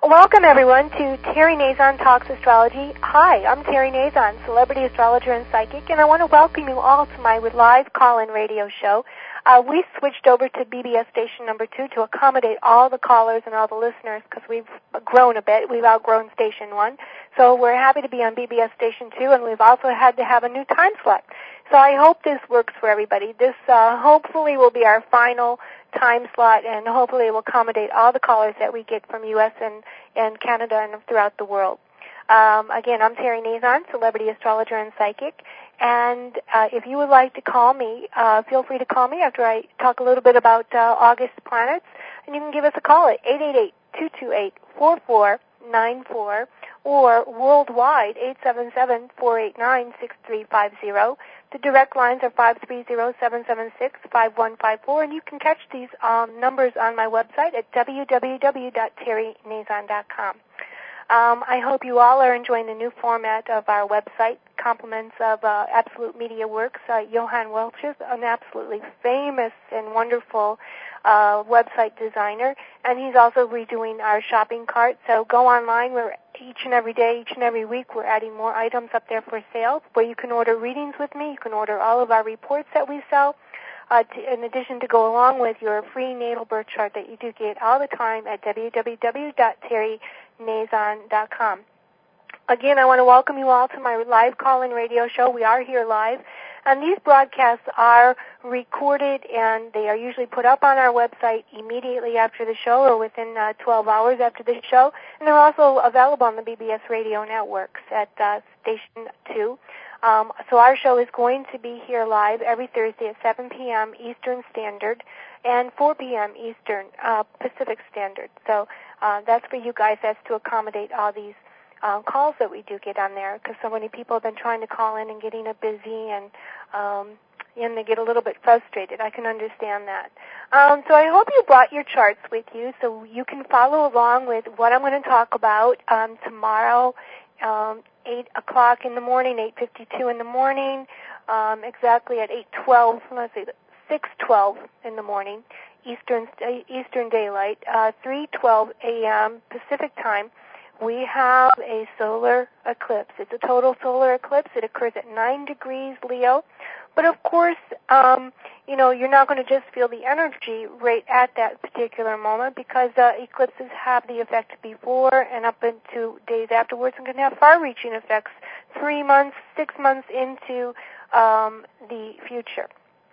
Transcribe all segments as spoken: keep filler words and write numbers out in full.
Welcome, everyone, to Terry Nazon Talks Astrology. Hi, I'm Terry Nazon, celebrity astrologer and psychic, and I want to welcome you all to my live call-in radio show. Uh, we switched over to B B S station number two to accommodate all the callers and all the listeners because we've grown a bit. We've outgrown station one. So we're happy to be on B B S station two, and we've also had to have a new time slot. So I hope this works for everybody. This uh, hopefully will be our final time slot, and hopefully it will accommodate all the callers that we get from U S and, and Canada and throughout the world. Um, again, I'm Terry Nazon, celebrity astrologer and psychic, and uh, if you would like to call me, uh, feel free to call me after I talk a little bit about uh, August planets, and you can give us a call at eight eight eight, two two eight, four four nine four or worldwide eight seven seven, four eight nine, six three five zero. The direct lines are five three zero, seven seven six, five one five four, and you can catch these um, numbers on my website at w w w dot terry nazon dot com. Um, I hope you all are enjoying the new format of our website, compliments of uh, Absolute Media Works. Uh, Johan Welch is an absolutely famous and wonderful uh, website designer, and he's also redoing our shopping cart. So go online. We're each and every day, each and every week, we're adding more items up there for sale where you can order readings with me. You can order all of our reports that we sell. Uh, to, in addition to go along with your free natal birth chart that you do get all the time at w w w dot terry nazon dot com. Again, I want to welcome you all to my live call-in radio show. We are here live, and these broadcasts are recorded, and they are usually put up on our website immediately after the show or within uh, twelve hours after the show, and they're also available on the B B S radio networks at uh, Station two. Um, so our show is going to be here live every Thursday at seven p.m. Eastern Standard and four p.m. Eastern uh, Pacific Standard. So uh, that's for you guys. That's to accommodate all these uh, calls that we do get on there because so many people have been trying to call in and getting it busy and um, and they get a little bit frustrated. I can understand that. Um, so I hope you brought your charts with you so you can follow along with what I'm going to talk about um, tomorrow. Um, eight o'clock in the morning, eight fifty-two in the morning, um, exactly at eight twelve, let's see, six twelve in the morning, Eastern Eastern Daylight, uh, three twelve a.m. Pacific Time. We have a solar eclipse. It's a total solar eclipse. It occurs at nine degrees Leo. But of course, um, you know, you're not going to just feel the energy right at that particular moment because uh, eclipses have the effect before and up into days afterwards and can have far-reaching effects three months, six months into um, the future.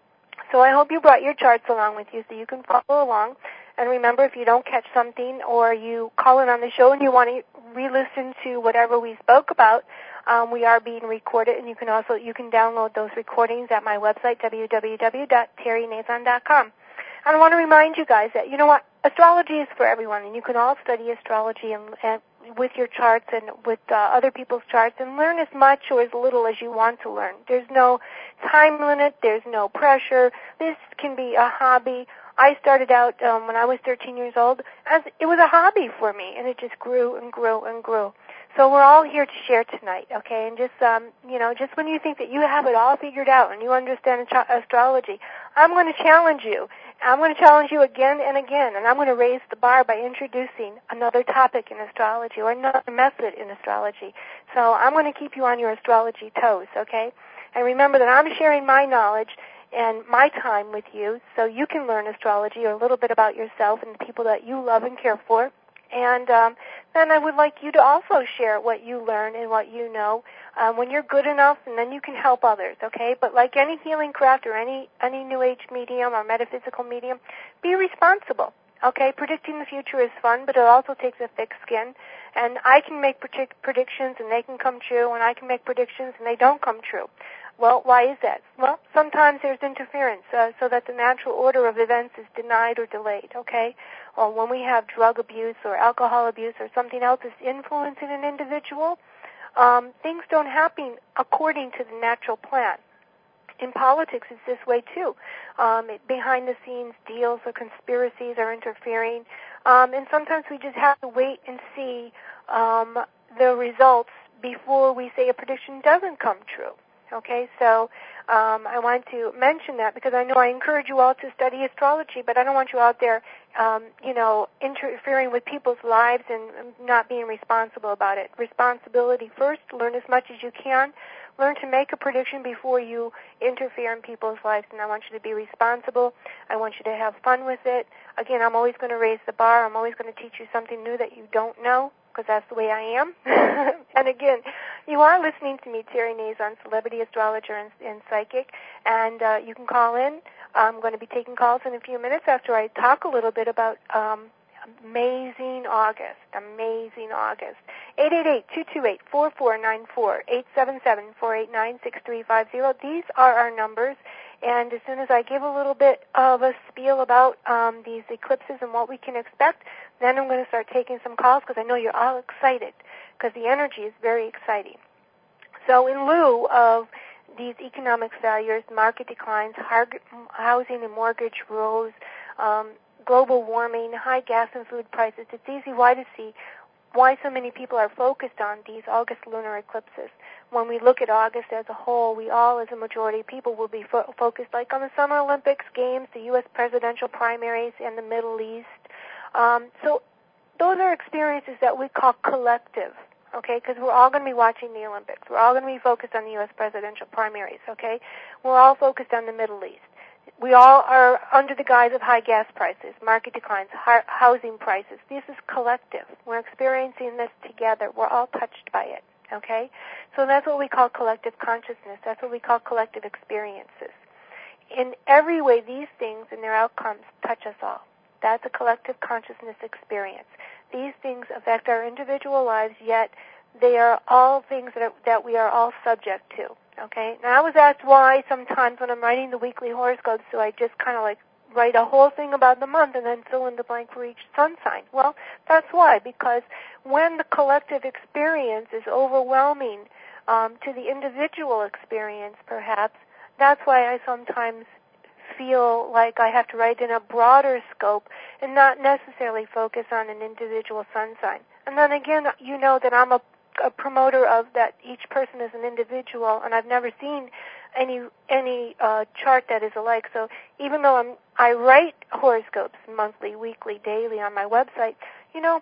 So I hope you brought your charts along with you so you can follow along. And remember, if you don't catch something or you call in on the show and you want to re-listen to whatever we spoke about, um, we are being recorded, and you can also you can download those recordings at my website, w w w dot terry nazon dot com. And I want to remind you guys that, you know what, astrology is for everyone, and you can all study astrology and, and with your charts and with uh, other people's charts and learn as much or as little as you want to learn. There's no time limit. There's no pressure. This can be a hobby. I started out um, when I was thirteen years old as it was a hobby for me, and it just grew and grew and grew. So we're all here to share tonight, okay? And just, um, you know, just when you think that you have it all figured out and you understand astrology, I'm going to challenge you. I'm going to challenge you again and again, and I'm going to raise the bar by introducing another topic in astrology or another method in astrology. So I'm going to keep you on your astrology toes, okay? And remember that I'm sharing my knowledge and my time with you so you can learn astrology or a little bit about yourself and the people that you love and care for. And um, then I would like you to also share what you learn and what you know um, when you're good enough, and then you can help others, okay? But like any healing craft or any, any New Age medium or metaphysical medium, be responsible, okay? Predicting the future is fun, but it also takes a thick skin. And I can make predict- predictions, and they can come true, and I can make predictions, and they don't come true. Well, why is that? Well, sometimes there's interference uh, so that the natural order of events is denied or delayed, okay? Or when we have drug abuse or alcohol abuse or something else is influencing an individual, um, things don't happen according to the natural plan. In politics, it's this way, too. Um, it, behind the scenes, deals or conspiracies are interfering. Um, and sometimes we just have to wait and see um, the results before we say a prediction doesn't come true. Okay, so um, I want to mention that because I know I encourage you all to study astrology, but I don't want you out there, um, you know, interfering with people's lives and not being responsible about it. Responsibility first. Learn as much as you can. Learn to make a prediction before you interfere in people's lives, and I want you to be responsible. I want you to have fun with it. Again, I'm always going to raise the bar. I'm always going to teach you something new that you don't know, because that's the way I am. And again, you are listening to me, Terry Nazon, celebrity astrologer and, and psychic, and uh, you can call in. I'm going to be taking calls in a few minutes after I talk a little bit about um, amazing August, amazing August. eight eight eight, two two eight, four four nine four, eight seven seven, four eight nine, six three five zero. These are our numbers, and as soon as I give a little bit of a spiel about um, these eclipses and what we can expect, then I'm going to start taking some calls because I know you're all excited because the energy is very exciting. So in lieu of these economic failures, market declines, housing and mortgage woes, um, global warming, high gas and food prices, it's easy why to see why so many people are focused on these August lunar eclipses. When we look at August as a whole, we all, as a majority of people, will be fo- focused like on the Summer Olympics, Games, the U S presidential primaries, and the Middle East. Um, so those are experiences that we call collective, okay, because we're all going to be watching the Olympics. We're all going to be focused on the U S presidential primaries, okay? We're all focused on the Middle East. We all are under the guise of high gas prices, market declines, high housing prices. This is collective. We're experiencing this together. We're all touched by it, okay? So that's what we call collective consciousness. That's what we call collective experiences. In every way, these things and their outcomes touch us all. That's a collective consciousness experience. These things affect our individual lives, yet they are all things that, are, that we are all subject to. Okay? Now, I was asked why sometimes when I'm writing the weekly horoscopes, do I just kind of like write a whole thing about the month and then fill in the blank for each sun sign? Well, that's why, because when the collective experience is overwhelming um, to the individual experience, perhaps, that's why I sometimes feel like I have to write in a broader scope and not necessarily focus on an individual sun sign. And then again, you know that I'm a, a promoter of that each person is an individual, and I've never seen any any uh, chart that is alike. So even though I'm, I write horoscopes monthly, weekly, daily on my website, you know,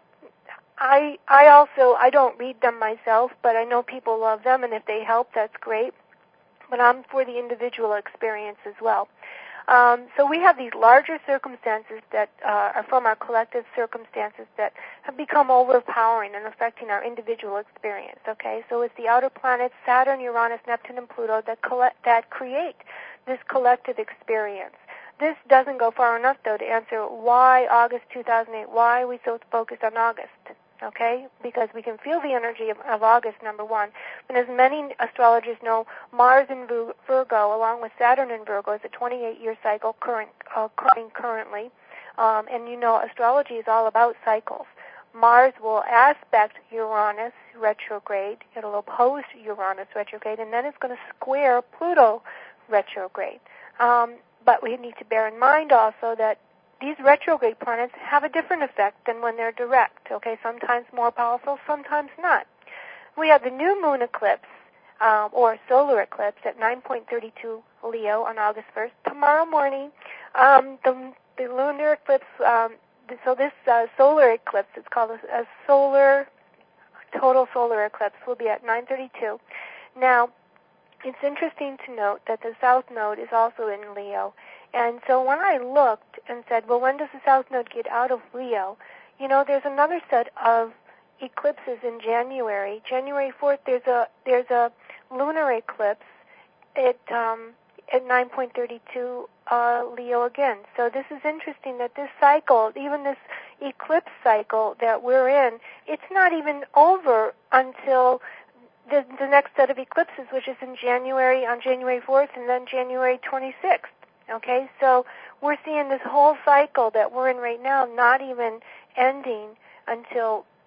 I I also, I don't read them myself, but I know people love them, and if they help, that's great. But I'm for the individual experience as well. Um, so we have these larger circumstances that uh, are from our collective circumstances that have become overpowering and affecting our individual experience. Okay, so it's the outer planets, Saturn, Uranus, Neptune, and Pluto that collect, that create this collective experience. This doesn't go far enough, though, to answer why August two thousand eight. Why are we so focused on August? Okay, because we can feel the energy of, of August, number one. And as many astrologers know, Mars in Virgo, along with Saturn in Virgo, is a twenty-eight year cycle current, uh, occurring currently. Um, and you know, astrology is all about cycles. Mars will aspect Uranus retrograde. It'll oppose Uranus retrograde, and then it's going to square Pluto retrograde. Um, but we need to bear in mind also that these retrograde planets have a different effect than when they're direct, okay? Sometimes more powerful, sometimes not. We have the new moon eclipse, um, or solar eclipse, at nine point three two Leo on August first. Tomorrow morning, um, the, the lunar eclipse, um, so this uh, solar eclipse, it's called a, a solar, total solar eclipse, will be at nine thirty-two. Now, it's interesting to note that the South Node is also in Leo. And so when I looked and said, well, when does the South Node get out of Leo? You know, there's another set of eclipses in January. January fourth, there's a there's a lunar eclipse at um, at nine point three two uh, Leo again. So this is interesting that this cycle, even this eclipse cycle that we're in, it's not even over until the, the next set of eclipses, which is in January, on January fourth, and then January twenty-sixth. Okay, so we're seeing this whole cycle that we're in right now not even ending until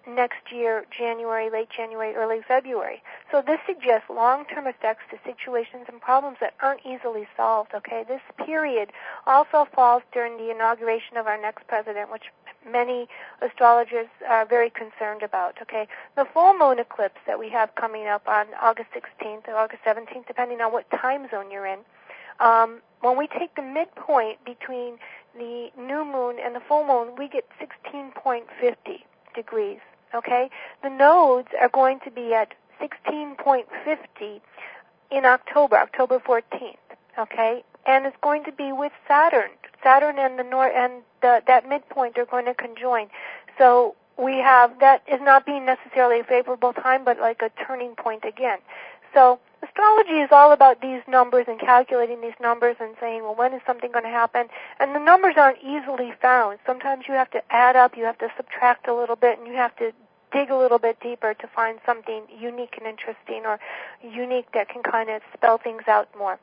next year, January, late January, early February. So this suggests long-term effects to situations and problems that aren't easily solved, okay? This period also falls during the inauguration of our next president, which many astrologers are very concerned about, okay? The full moon eclipse that we have coming up on August sixteenth or August seventeenth, depending on what time zone you're in, um, when we take the midpoint between the new moon and the full moon, we get sixteen point five zero degrees, okay? The nodes are going to be at sixteen point five zero in October, October fourteenth, okay? And it's going to be with Saturn. Saturn and the nor- and the, that midpoint are going to conjoin. So we have, that is not being necessarily a favorable time, but like a turning point again. So astrology is all about these numbers and calculating these numbers and saying, well, when is something going to happen? And the numbers aren't easily found. Sometimes you have to add up, you have to subtract a little bit, and you have to dig a little bit deeper to find something unique and interesting or unique that can kind of spell things out more.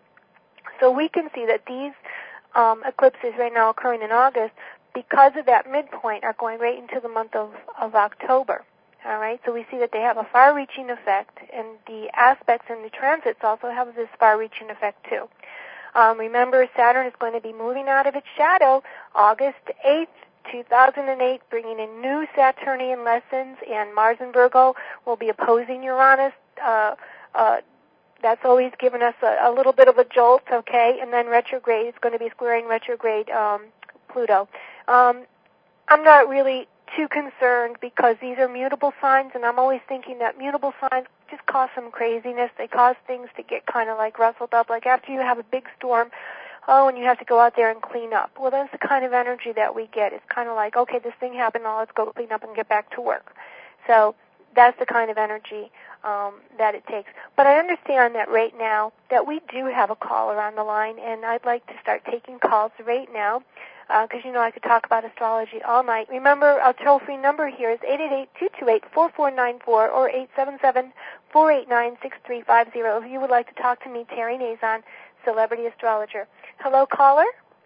So we can see that these um, eclipses right now occurring in August, because of that midpoint, are going right into the month of, of October. All right, so we see that they have a far-reaching effect, and the aspects and the transits also have this far-reaching effect too. Um, remember, Saturn is going to be moving out of its shadow August eighth, two thousand eight, bringing in new Saturnian lessons, and Mars in Virgo will be opposing Uranus. Uh, uh, that's always given us a, a little bit of a jolt, okay? And then retrograde is going to be squaring retrograde um, Pluto. Um, I'm not really too concerned because these are mutable signs, and I'm always thinking that mutable signs just cause some craziness. They cause things to get kind of like rustled up, like after you have a big storm, oh, and you have to go out there and clean up. Well, that's the kind of energy that we get. It's kind of like, okay, this thing happened, now let's go clean up and get back to work. So that's the kind of energy um, that it takes. But I understand that right now that we do have a caller on the line, and I'd like to start taking calls right now, because, uh, you know, I could talk about astrology all night. Remember, our toll-free number here is eight eight eight, two two eight, four four nine four or eight seven seven, four eight nine, six three five zero if you would like to talk to me, Terry Nazon, celebrity astrologer. Hello, caller?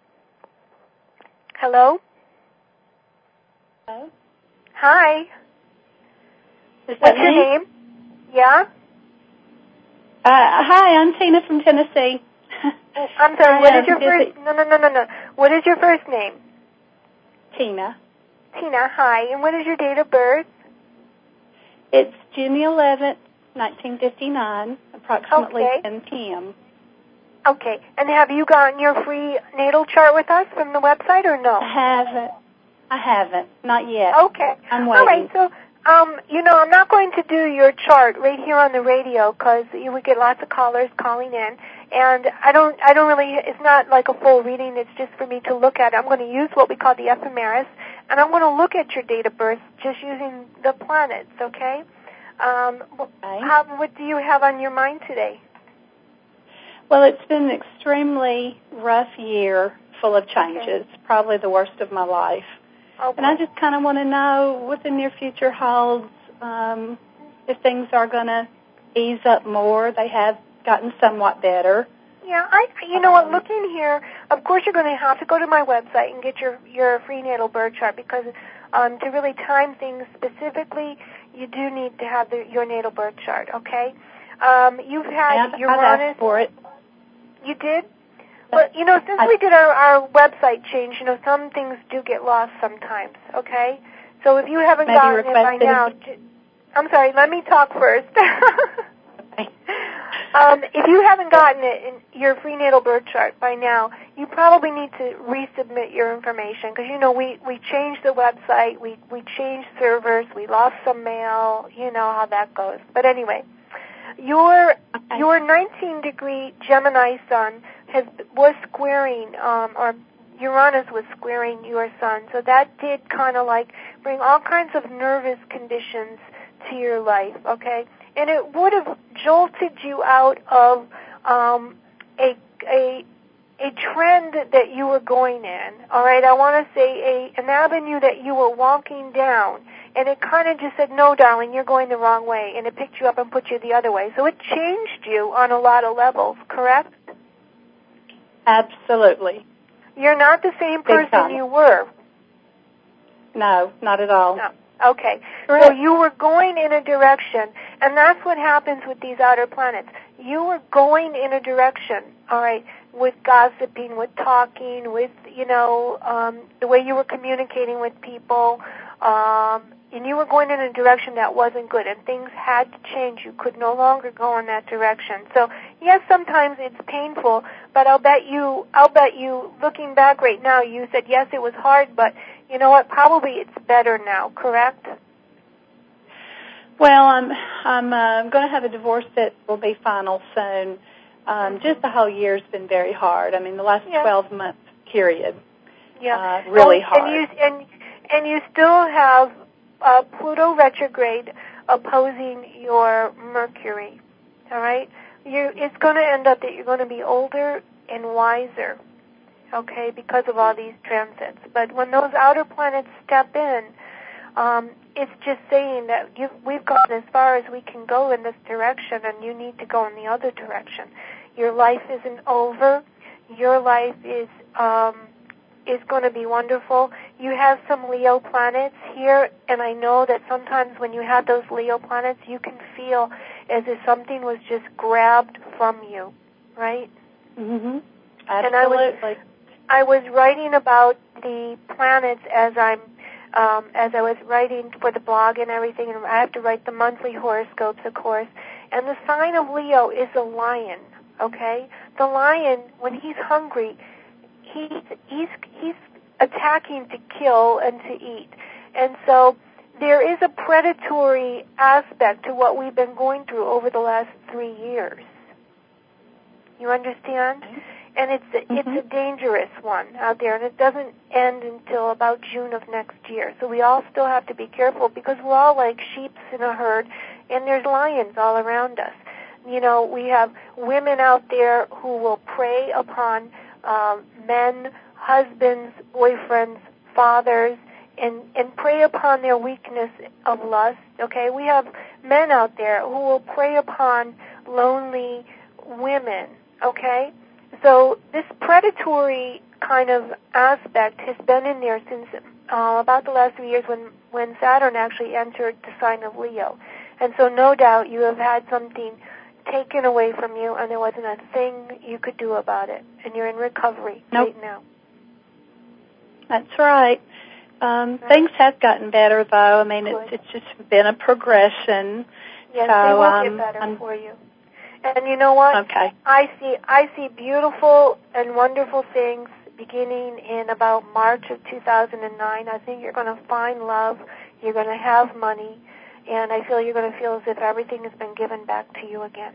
Hello? Hello? Hi. Is What's that your me? name? Yeah? Uh, hi, I'm Tina from Tennessee. Oh, I'm sorry, what I, is your um, first... it- No, no, no, no, no. What is your first name? Tina. Tina, hi. And what is your date of birth? It's June the eleventh, nineteen fifty-nine, approximately Okay. ten p.m. Okay. And have you gotten your free natal chart with us from the website or no? I haven't. I haven't. Not yet. Okay. I'm All right. waiting. So, um, you know, I'm not going to do your chart right here on the radio because you would get lots of callers calling in, and I don't, I don't really. It's not like a full reading. It's just for me to look at. I'm going to use what we call the ephemeris, and I'm going to look at your date of birth just using the planets. Okay. Um, Okay. how, what do you have on your mind today? Well, it's been an extremely rough year, full of changes, Okay. probably the worst of my life. Oh, And I just kind of want to know what the near future holds, um, if things are going to ease up more. They have gotten somewhat better. Yeah, I. You know what? Looking here, of course, you're going to have to go to my website and get your your free natal birth chart because um, to really time things specifically, you do need to have the, your natal birth chart. Okay. Um, you've had I've, Uranus. I've asked for it. You did. Well, you know, since I, we did our, our website change, you know, some things do get lost sometimes. Okay. So if you haven't maybe gotten it by requested now, j- I'm sorry. Let me talk first. Okay. Um, if you haven't gotten it in your free natal birth chart by now, you probably need to resubmit your information because, you know, we, we changed the website, we, we changed servers, we lost some mail, you know how that goes. But anyway, your Okay. your nineteen degree Gemini sun has was squaring, um, or Uranus was squaring your sun, so that did kind of like bring all kinds of nervous conditions to your life, okay? And it would have jolted you out of um, a a a trend that you were going in. All right, I want to say a an avenue that you were walking down, and it kind of just said, "No, darling, you're going the wrong way," and it picked you up and put you the other way. So it changed you on a lot of levels. Correct? Absolutely. You're not the same Big person time. you were. No, not at all. No. Okay. Correct. So you were going in a direction, and that's what happens with these outer planets. You were going in a direction, all right, with gossiping, with talking, with, you know, um, the way you were communicating with people, um, and you were going in a direction that wasn't good, and things had to change. You could no longer go in that direction. So, yes, sometimes it's painful, but I'll bet you, I'll bet you, looking back right now, you said, yes, it was hard, but you know what, probably it's better now, correct? Well, I'm I'm uh, going to have a divorce that will be final soon. Um, just the whole year's been very hard. I mean, the last yeah. twelve month period, yeah, uh, really well, hard. And you and and you still have uh, Pluto retrograde opposing your Mercury. All right, you it's going to end up that you're going to be older and wiser. Okay, because of all these transits. But when those outer planets step in, um, it's just saying that you've, we've gone as far as we can go in this direction, and you need to go in the other direction. Your life isn't over. Your life is um, is going to be wonderful. You have some Leo planets here, and I know that sometimes when you have those Leo planets, you can feel as if something was just grabbed from you, right? Mm-hmm. Absolutely. And I was, I was writing about the planets as I'm um, as I was writing for the blog and everything, and I have to write the monthly horoscopes, of course. And the sign of Leo is a lion. Okay, the lion, when he's hungry, he's he's he's attacking to kill and to eat, and so there is a predatory aspect to what we've been going through over the last three years. You understand? And it's a, mm-hmm. it's a dangerous one out there, and it doesn't end until about June of next year. So we all still have to be careful because we're all like sheep in a herd, and there's lions all around us. You know, we have women out there who will prey upon um, men, husbands, boyfriends, fathers, and, and prey upon their weakness of lust. Okay, we have men out there who will prey upon lonely women. Okay. So this predatory kind of aspect has been in there since uh, about the last three years when, when Saturn actually entered the sign of Leo. And so no doubt you have had something taken away from you, and there wasn't a thing you could do about it. And you're in recovery nope. right now. That's right. Um, right. Things have gotten better, though. I mean, it's, it's just been a progression. Yes, so, they will um, get better I'm, for you. And you know what? Okay. I see I see beautiful and wonderful things beginning in about March of two thousand nine. I think you're going to find love. You're going to have money. And I feel you're going to feel as if everything has been given back to you again.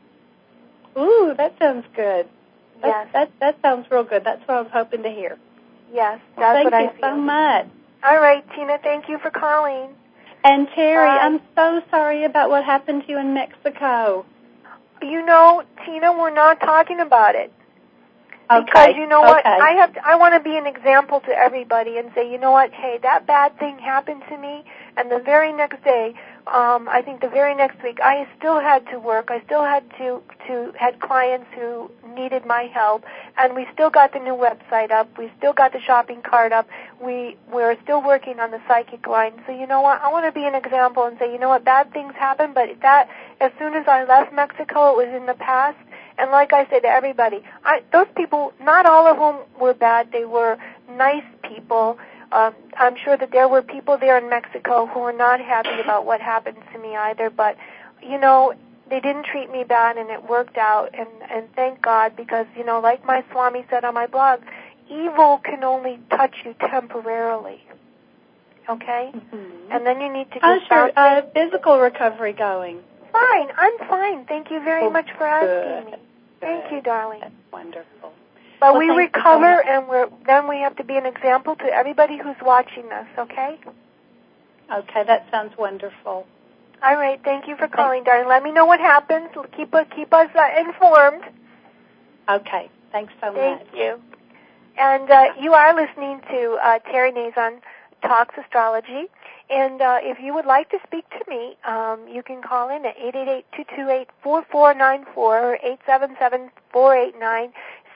Ooh, that sounds good. Yes. That, that, that sounds real good. That's what I was hoping to hear. Yes, well, that's what I feel. Thank you so much. All right, Tina, thank you for calling. And Terry, Bye. I'm so sorry about what happened to you in Mexico. You know, Tina, we're not talking about it. Okay. Because you know what, okay. I have to, I want to be an example to everybody and say, you know what, hey, that bad thing happened to me, and the very next day, um, I think the very next week, I still had to work. I still had to to had clients who needed my help, and we still got the new website up. We still got the shopping cart up. We we're still working on the psychic line. So you know what, I want to be an example and say, you know what, bad things happen, but that as soon as I left Mexico, it was in the past. And like I said to everybody, I, those people, not all of them were bad. They were nice people. Um, I'm sure that there were people there in Mexico who were not happy about what happened to me either. But, you know, they didn't treat me bad, and it worked out. And, and thank God, because, you know, like my Swami said on my blog, evil can only touch you temporarily. Okay? Mm-hmm. And then you need to How's just... your uh, physical recovery going? Fine. I'm fine. Thank you very oh, much for asking good. me. Thank you, darling. That's wonderful. But well, we recover, and we're then we have to be an example to everybody who's watching us, okay? Okay, that sounds wonderful. All right. Thank you for calling, darling. Let me know what happens. Keep us, keep us uh, informed. Okay. Thanks so Thank much. Thank you. And uh, you are listening to uh, Terry Nazon Talks Astrology. And uh, if you would like to speak to me, um, you can call in at eight eight eight, two two eight, four four nine four or eight seven seven, four eight nine,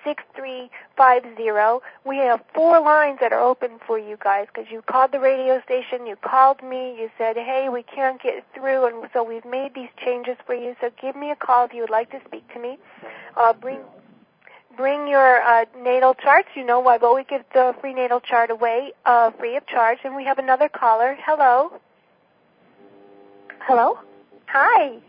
six three five zero. We have four lines that are open for you guys because you called the radio station, you called me, you said, hey, we can't get through, and so we've made these changes for you. So give me a call if you would like to speak to me. Uh, bring bring your uh, natal charts. You know, I've always give the free natal chart away uh, free of charge. And we have another caller. Hello. Hello? Hi.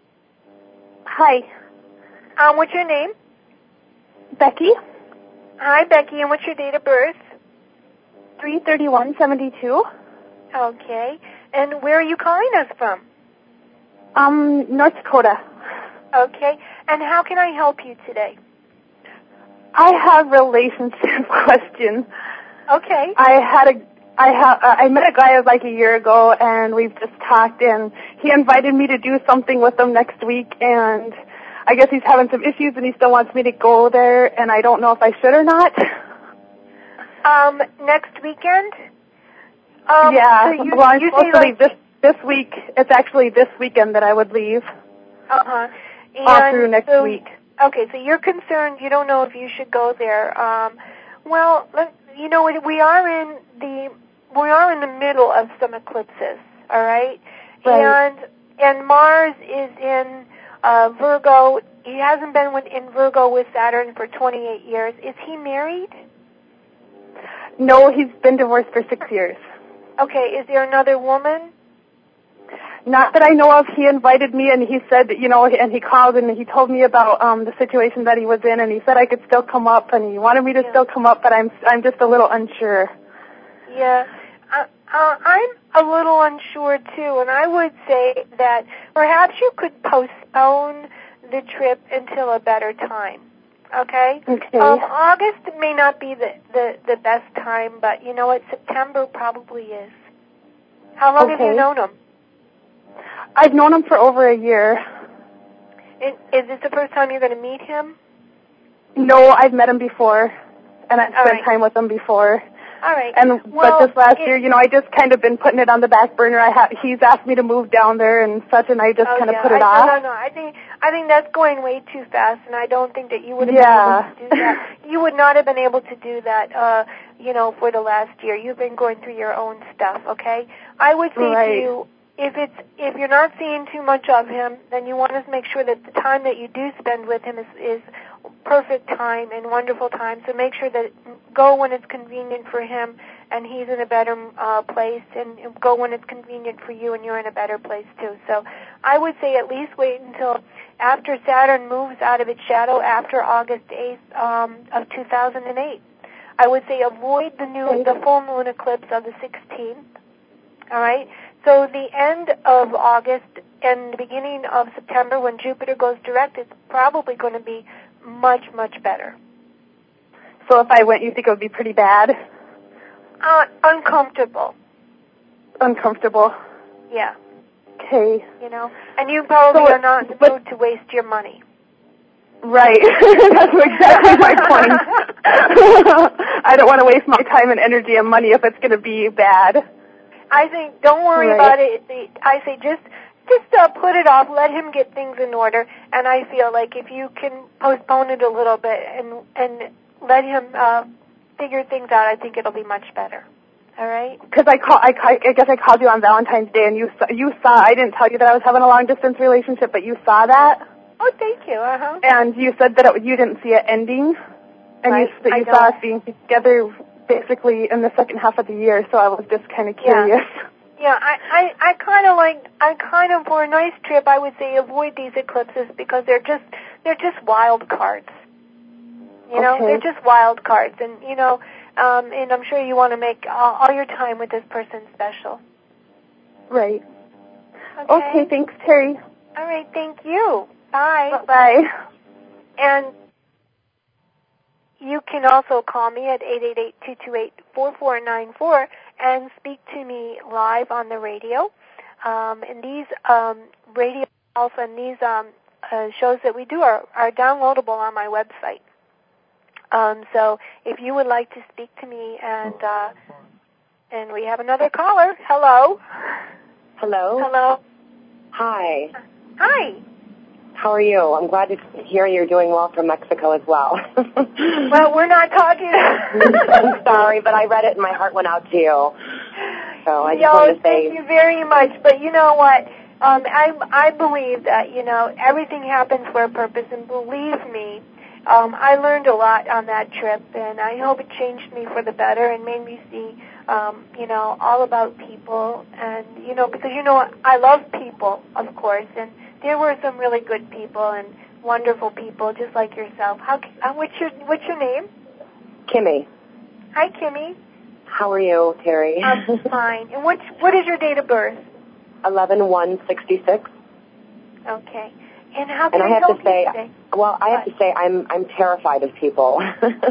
Hi. Um, what's your name? Becky? Hi, Becky, and what's your date of birth? three thirty-one seventy-two. Okay. And where are you calling us from? Um, North Dakota. Okay. And how can I help you today? I have relationship questions. Okay. I had a I ha- uh, I met a guy like a year ago, and we've just talked, and he invited me to do something with him next week, and I guess he's having some issues, and he still wants me to go there, and I don't know if I should or not. Um, next weekend? Um, yeah, so you, well, I'm you supposed say to like, leave this, this week. It's actually this weekend that I would leave. Uh-huh. All through next so, week. Okay, so you're concerned, you don't know if you should go there. Um, well, let, you know, we are in the, we are in the middle of some eclipses, all right? Right. And, and Mars is in uh, Virgo. He hasn't been with, in Virgo with Saturn for twenty-eight years. Is he married? No, he's been divorced for six years. Okay, is there another woman? Not that I know of. He invited me, and he said, you know, and he called and he told me about um the situation that he was in, and he said I could still come up, and he wanted me to yeah. still come up, but I'm I'm just a little unsure. Yeah, uh, uh, I'm a little unsure too, and I would say that perhaps you could postpone the trip until a better time. Okay. Okay. Um, August may not be the, the the best time, but you know what? September probably is. How long okay. have you known him? I've known him for over a year. And is this the first time you're going to meet him? No, I've met him before, and I've All spent right. time with him before. All right. And well, but this last it, year, you know, I just kind of been putting it on the back burner. I ha- he's asked me to move down there and such, and I just oh, kind of yeah. put it I, off. No, no, no. I think I think that's going way too fast, and I don't think that you would have yeah. been able to do that. You would not have been able to do that, uh, you know, for the last year. You've been going through your own stuff. Okay. I would say right. to you, if it's if you're not seeing too much of him, then you want to make sure that the time that you do spend with him is is perfect time and wonderful time. So make sure that go when it's convenient for him and he's in a better uh, place, and go when it's convenient for you and you're in a better place too. So I would say at least wait until after Saturn moves out of its shadow after August eighth um, of two thousand eight. I would say avoid the new the full moon eclipse of the sixteenth. All right. So the end of August and the beginning of September, when Jupiter goes direct, it's probably going to be much, much better. So if I went, you think it would be pretty bad? Uh, uncomfortable. Uncomfortable. Yeah. Okay. You know, and you probably so, are not in the but, mood to waste your money. Right. That's exactly my point. I don't want to waste my time and energy and money if it's going to be bad. I think don't worry right. about it. I say just just uh, put it off. Let him get things in order. And I feel like if you can postpone it a little bit and and let him uh, figure things out, I think it'll be much better. All right? Because I call, I, I guess I called you on Valentine's Day, and you saw, you saw. I didn't tell you that I was having a long distance relationship, but you saw that. Oh, thank you. Uh huh. And you said that it, you didn't see it ending, and right. you that you saw us being together basically in the second half of the year. So I was just kind of curious. Yeah. Yeah, I, I, I kind of like, I kind of, for a nice trip, I would say avoid these eclipses because they're just, they're just wild cards. You know, okay. they're just wild cards, and you know, um, and I'm sure you want to make all, all your time with this person special. Right. Okay. Okay. Thanks, Terry. All right. Thank you. Bye. Bye. And you can also call me at eight eight eight, two two eight, four four nine four and speak to me live on the radio. Um, and these um, radio calls and these um, uh, shows that we do are, are downloadable on my website. Um, so if you would like to speak to me, and uh, and we have another caller. Hello. Hello. Hello. Hi. Hi. How are you? I'm glad to hear you're doing well from Mexico as well. Well, we're not talking. I'm sorry, but I read it and my heart went out to you. So I just Yo, wanted to say... thank you very much. But you know what? Um, I, I believe that, you know, everything happens for a purpose. And believe me, um, I learned a lot on that trip. And I hope it changed me for the better and made me see, um, you know, all about people. And, you know, because, you know, I love people, of course. And there were some really good people and wonderful people, just like yourself. How? Uh, what's your What's your name? Kimmy. Hi, Kimmy. How are you, Terry? I'm fine. And what What is your date of birth? eleven one sixty-six. Okay. And how can and I, I have help to say, you today? Well, I what? have to say, I'm I'm terrified of people.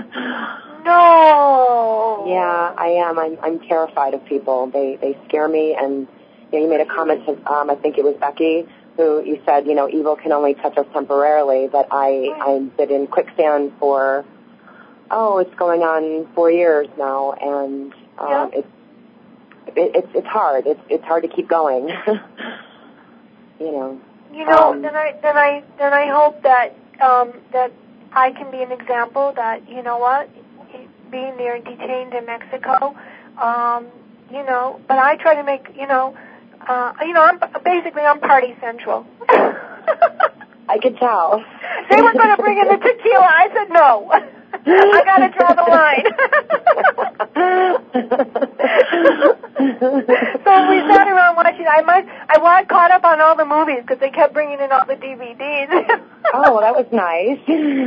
No. Yeah, I am. I'm I'm terrified of people. They they scare me. And you know, you made a comment to, um, I think it was Becky, who you said, you know, evil can only touch us temporarily. But I I've been in quicksand for oh, it's going on four years now, and um, yeah. it's it, it's it's hard. It's it's hard to keep going. you know. You know, um, then I then I then I hope that um, that I can be an example that, you know what, being there detained in Mexico, um, you know, but I try to make, you know, uh, you know, I'm basically I'm party central. I could tell. They were going to bring in the tequila. I said no. I got to draw the line. So we sat around watching. I might. I was caught up on all the movies because they kept bringing in all the D V Ds. Oh, that was nice.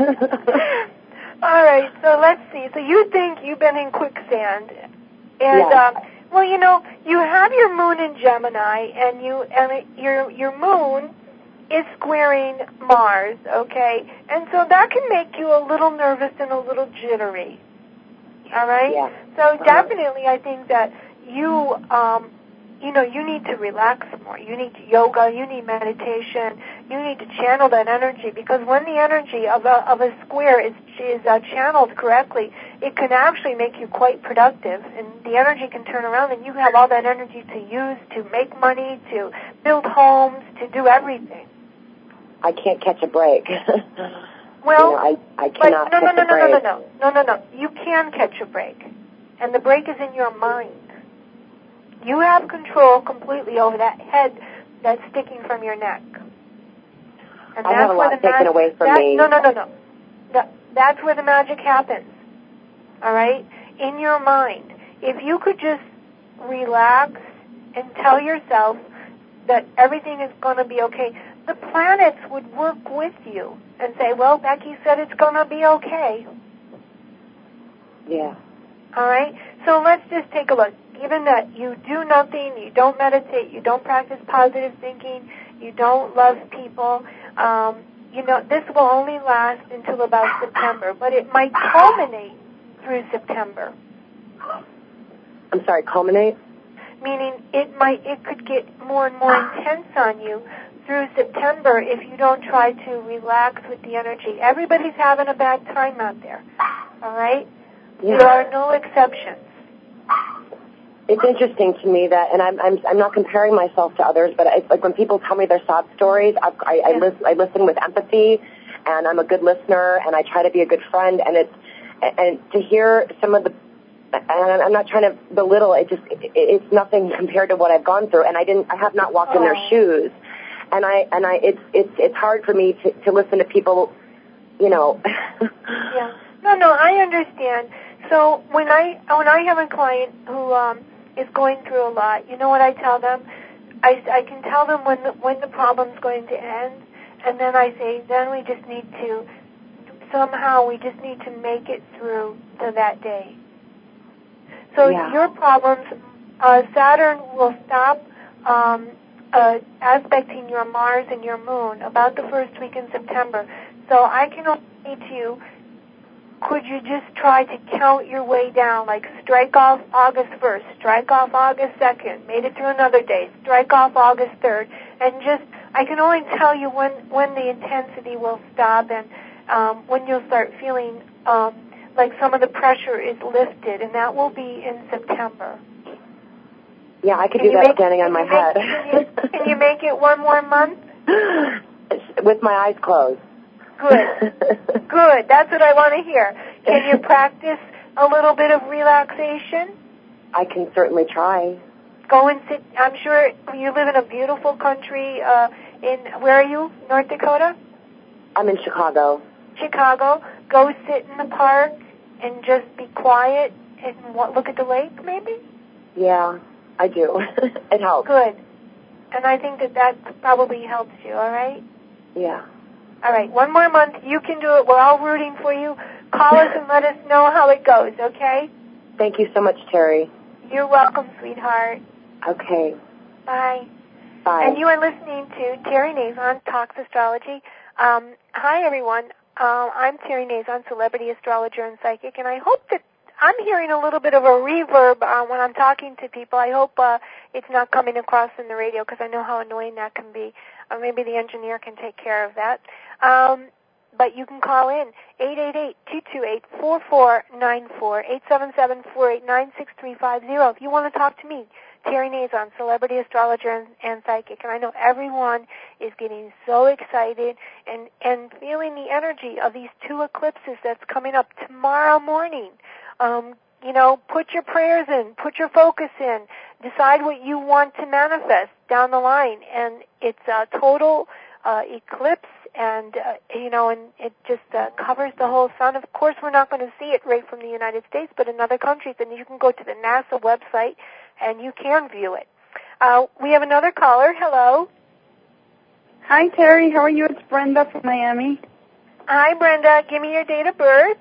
All right. So let's see. So you think you've been in quicksand, and yes. um, well, you know, you have your moon in Gemini, and you and your your moon is squaring Mars, okay? And so that can make you a little nervous and a little jittery, all right? Yeah. So uh-huh. definitely I think that you, um, you know, you need to relax more. You need yoga, you need meditation, you need to channel that energy, because when the energy of a, of a square is, is uh, channeled correctly, it can actually make you quite productive, and the energy can turn around, and you have all that energy to use to make money, to build homes, to do everything. I can't catch a break. Well, you know, I, I cannot but no, catch no, no, a break. no, no, no, no, no, no. You can catch a break, and the break is in your mind. You have control completely over that head that's sticking from your neck. And I that's have a lot where the taken mag- away from that, me. No, no, no, no. That, that's where the magic happens. All right? In your mind. If you could just relax and tell yourself that everything is going to be okay, the planets would work with you and say, well, Becky said it's going to be okay. Yeah. All right? So let's just take a look. Given that you do nothing, you don't meditate, you don't practice positive thinking, you don't love people, um, you know, this will only last until about September, but it might culminate through September. I'm sorry, culminate? Meaning it might, it could get more and more intense on you through September if you don't try to relax with the energy. Everybody's having a bad time out there, all right? Yeah. There are no exceptions. It's interesting to me that, and I'm I'm I'm not comparing myself to others, but it's like when people tell me their sob stories, I I, I, Yeah. listen, I listen with empathy, and I'm a good listener, and I try to be a good friend, and it's and to hear some of the, and I'm not trying to belittle, it just it, it's nothing compared to what I've gone through, and I didn't I have not walked oh. in their shoes, and I and I it's it's it's hard for me to to listen to people, you know. Yeah. No, no, I understand. So when I when I have a client who um, is going through a lot, you know what I tell them? I, I can tell them when the, when the problem's going to end, and then I say, then we just need to, somehow we just need to make it through to that day. So Yeah. your problems, uh, Saturn will stop um, uh, aspecting your Mars and your Moon about the first week in September. So I can only say to you, could you just try to count your way down, like strike off August first, strike off August second, made it through another day, strike off August third, and just, I can only tell you when, when the intensity will stop and um, when you'll start feeling um, like some of the pressure is lifted, and that will be in September. Yeah, I could can do that make, standing on my make, head. Can you, can you make it one more month? with my eyes closed. Good. Good. That's what I want to hear. Can you practice a little bit of relaxation? I can certainly try. Go and sit. I'm sure you live in a beautiful country. Uh, in where are you? North Dakota? I'm in Chicago. Chicago. Go sit in the park and just be quiet and look at the lake, maybe? Yeah, I do. It helps. Good. And I think that that probably helps you, all right? Yeah. All right, one more month. You can do it. We're all rooting for you. Call us and let us know how it goes, okay? Thank you so much, Terry. You're welcome, sweetheart. Okay. Bye. Bye. And you are listening to Terry Nazon, Talks Astrology. Um, hi, everyone. Uh, I'm Terry Nazon, celebrity astrologer and psychic, and I hope that I'm hearing a little bit of a reverb uh, when I'm talking to people. I hope uh, it's not coming across in the radio because I know how annoying that can be. Or maybe the engineer can take care of that. Um, but you can call in eight eight eight, two two eight, four four nine four, eight seven seven, four eight nine, six three five zero. If you want to talk to me, Terry Nazon, celebrity astrologer and, and psychic. And I know everyone is getting so excited and, and feeling the energy of these two eclipses that's coming up tomorrow morning. Um, you know, put your prayers in, put your focus in, decide what you want to manifest down the line. And it's a total uh, eclipse, and, uh, you know, and it just uh, covers the whole sun. Of course, we're not going to see it right from the United States, but in other countries, and you can go to the NASA website, and you can view it. Uh, we have another caller. Hello. Hi, Terry. How are you? It's Brenda from Miami. Hi, Brenda. Give me your date of birth.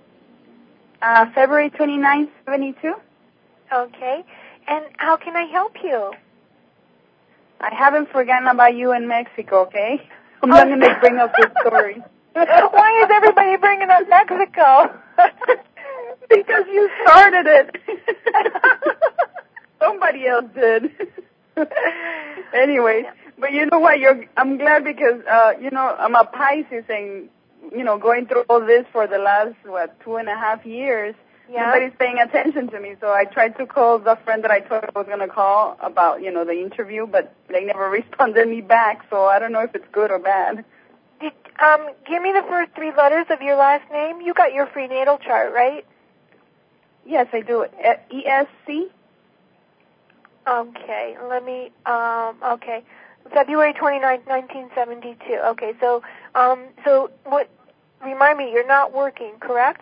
Uh, February twenty-ninth, seventy-two. Okay. And how can I help you? I haven't forgotten about you in Mexico, okay? I'm oh. not going to bring up this story. Why is everybody bringing up Mexico? Because you started it. Somebody else did. Anyways, but you know what? You're, I'm glad because, uh, you know, I'm a Pisces and, you know, going through all this for the last, what, two and a half years, yeah. Nobody's paying attention to me. So I tried to call the friend that I told I was going to call about, you know, the interview, but they never responded me back. So I don't know if it's good or bad. Did, um, give me the first three letters of your last name. You got your free natal chart, right? Yes, I do. E S C. Okay, let me, um, okay. February twenty-ninth, nineteen seventy-two. Okay, so, um, so what, remind me, you're not working, correct?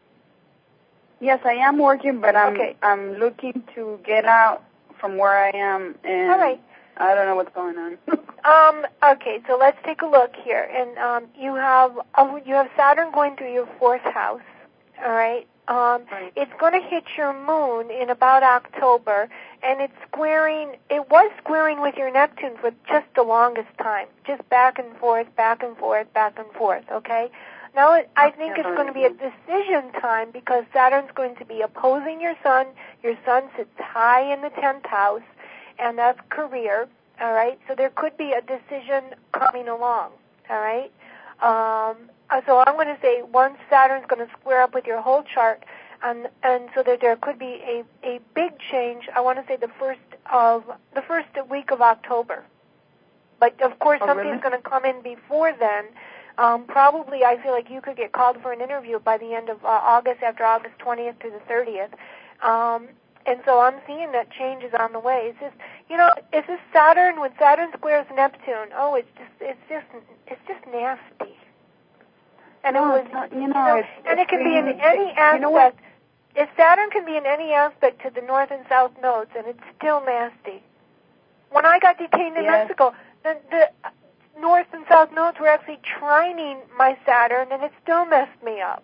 Yes, I am working, but I'm, okay. I'm looking to get out from where I am, and all right. I don't know what's going on. um, okay, so let's take a look here. And, um, you have, uh, you have Saturn going through your fourth house, all right? Um, right. It's going to hit your moon in about October, and it's squaring, it was squaring with your Neptune for just the longest time, just back and forth, back and forth, back and forth, okay? Now, it, I think it's going to be a decision time because Saturn's going to be opposing your sun. Your sun sits high in the tenth house, and that's career, all right? So there could be a decision coming along, all right? Um, so I'm going to say once Saturn's going to square up with your whole chart, and and so that there could be a, a big change. I want to say the first of the first week of October, but of course oh, something's really? going to come in before then. Um, probably, I feel like you could get called for an interview by the end of uh, August, after August twentieth to the thirtieth. Um, and so I'm seeing that change is on the way. It's just, you know, it's just Saturn, when Saturn squares Neptune, oh, it's just, it's just, it's just nasty. And no, it was, not, you know, you know it's, and it's it can really, be in any aspect. You know what? If Saturn can be in any aspect to the north and south nodes, and it's still nasty. When I got detained in yes. Mexico, the, the north and south nodes were actually trining my Saturn, and it still messed me up.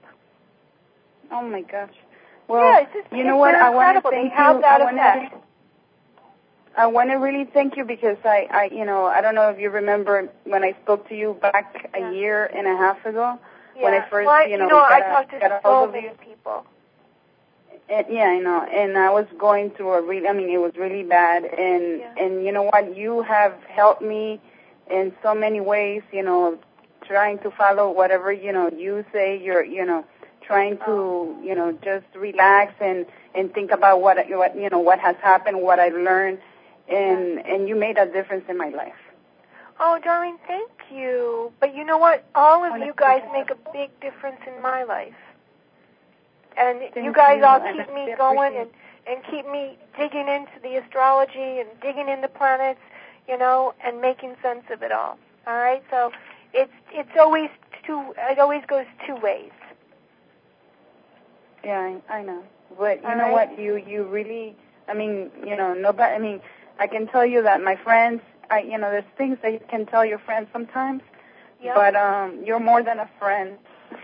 Oh my gosh! Well, yeah, it's just, you know it's what? I want to they thank have you. That I want effect. to. I want to really thank you because I, I, you know, I don't know if you remember when I spoke to you back a yeah. year and a half ago yeah. when I first, well, I, you know, you know got I a, talked to got a so hold of many you. people. And, yeah, I know, and I was going through a really, I mean, it was really bad, and yeah. and you know what? You have helped me in so many ways, you know, trying to follow whatever, you know, you say. You're, you know, trying to, oh. you know, just relax and and think about what what you know what has happened, what I learned. And yeah. and you made a difference in my life. Oh, darling, thank you. But you know what? All of you guys make a big difference in my life. And thank you guys you. all keep me going and, and keep me digging into the astrology and digging into planets, you know, and making sense of it all. All right? So it's it's always two, it always goes two ways. Yeah, I, I know. But you all know right? what? You, you really, I mean, you know, nobody, I mean, I can tell you that my friends, I, you know, there's things that you can tell your friends sometimes, yep. but um, you're more than a friend.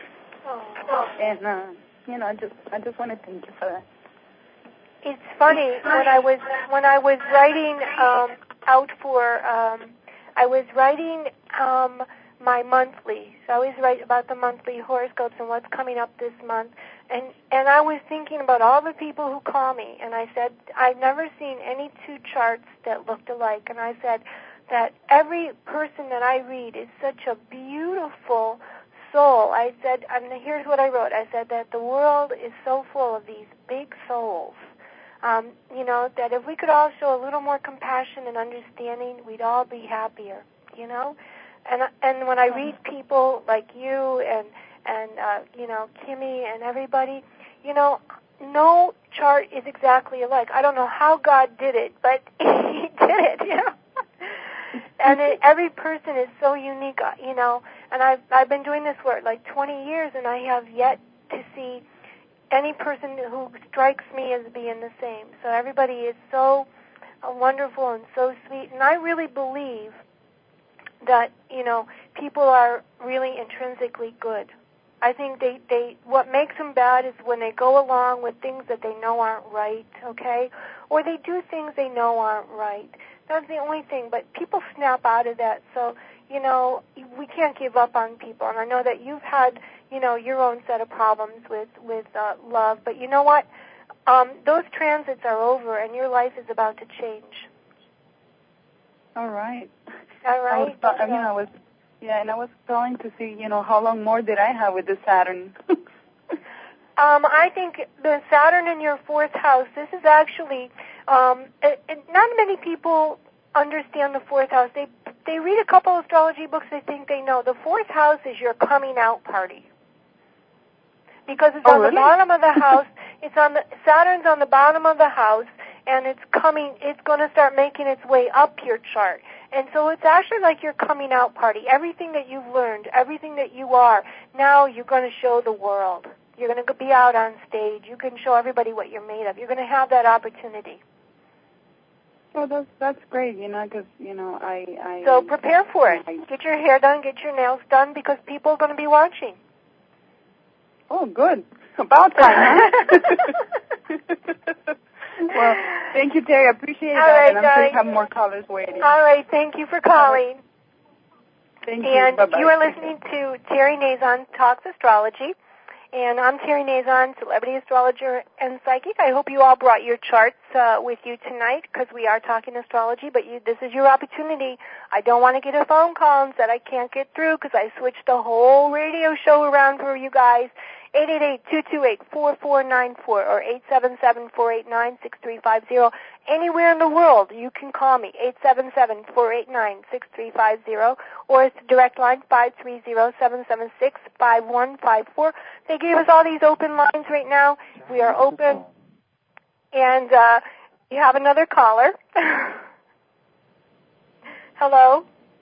Oh. And, uh, you know, I just, I just want to thank you for that. It's funny, when I was, when I was writing um, out for, um, I was writing um, my monthly. So I always write about the monthly horoscopes and what's coming up this month. And and I was thinking about all the people who call me, and I said, I've never seen any two charts that looked alike. And I said that every person that I read is such a beautiful soul. I said, and here's what I wrote. I said that the world is so full of these big souls. Um, you know, that if we could all show a little more compassion and understanding, we'd all be happier, you know? And and when I read people like you and and, uh, you know, Kimmy and everybody, you know, no chart is exactly alike. I don't know how God did it, but he did it, you know. And it, every person is so unique, you know, and I've, I've been doing this for like twenty years, and I have yet to see any person who strikes me as being the same. So everybody is so uh, wonderful and so sweet, and I really believe that, you know, people are really intrinsically good. I think they, they what makes them bad is when they go along with things that they know aren't right, okay? Or they do things they know aren't right. That's the only thing, but people snap out of that. So, you know, we can't give up on people. And I know that you've had, you know, your own set of problems with, with uh, love, but you know what? Um, those transits are over, and your life is about to change. All right. All right? I was, I mean, I was... Yeah, and I was calling to see, you know, how long more did I have with the Saturn? um, I think the Saturn in your fourth house, this is actually, um, it, it, not many people understand the fourth house. They they read a couple astrology books, they think they know. The fourth house is your coming out party. Because it's oh, on really? the bottom of the house, it's on the, Saturn's on the bottom of the house, and it's coming, it's going to start making its way up your chart. And so it's actually like your coming out party. Everything that you've learned, everything that you are, now you're going to show the world. You're going to be out on stage. You can show everybody what you're made of. You're going to have that opportunity. Well, that's that's great, you know, because, you know, I, I... So prepare for it. Get your hair done, get your nails done, because people are going to be watching. Oh, good. About time, huh? Well, thank you, Terry. I appreciate All that, right, and I'm sure you have more callers waiting. All right, thank you for calling. Thank you. And Bye-bye. you are listening to Terry Nazon Talks Astrology, and I'm Terry Nazon, celebrity astrologer and psychic. I hope you all brought your charts uh, with you tonight, because we are talking astrology, but you, this is your opportunity. I don't want to get a phone call and said I can't get through because I switched the whole radio show around for you guys. eight eight eight, two two eight, four four nine four or eight seven seven, four eight nine, six three five zero. Anywhere in the world, you can call me, eight seven seven, four eight nine, six three five zero, or it's direct line, five three zero, seven seven six, five one five four. They gave us all these open lines right now. We are open. And uh, you have another caller. Hello?